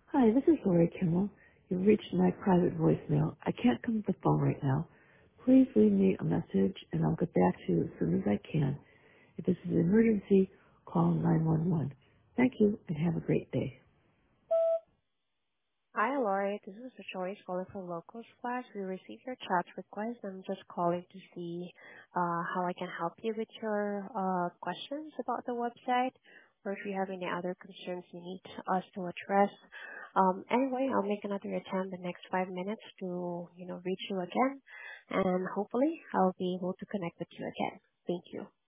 Hi, this is Lori Kimmel. You've reached my private voicemail. I can't come to the phone right now. Please leave me a message and I'll get back to you as soon as I can. If this is an emergency, call 911. Thank you and have a great day. Hi, Lori. This is Joyce calling from Local Splash. We received your chat request. I'm just calling to see how I can help you with your questions about the website, or if you have any other concerns you need us to address. Anyway, I'll make another attempt the next 5 minutes to, reach you again, and hopefully I'll be able to connect with you again. Thank you.